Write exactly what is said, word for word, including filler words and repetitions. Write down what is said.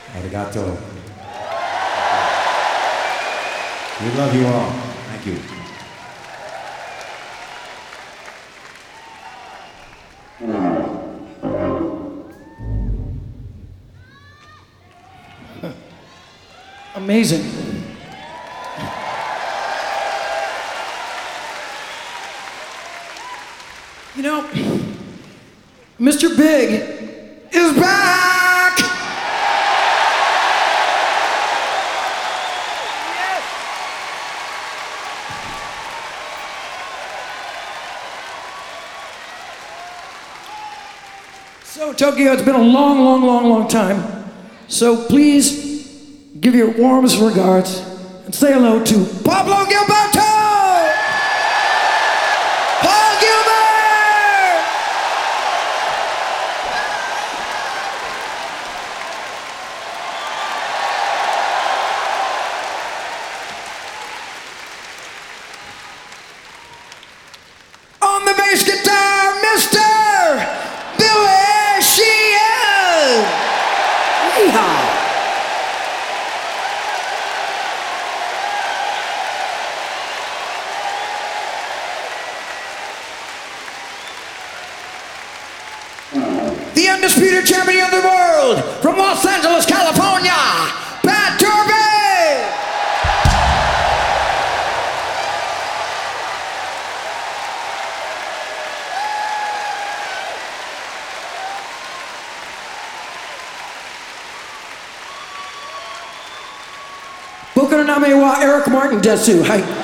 Arigato. We love you all. Thank you. Amazing. You know, Mister Big is back! Yes! So, Tokyo, it's been a long, long, long, long time. So please give your warmest regards and say hello to Pablo Gilberto! Paul Gilbert! On the bass guitar, Mister Billy Sheehan! Yeehaw! The undisputed champion of the world from Los Angeles, California, Pat Turvey! Boku no Name wa Eric Martin desu. Hi.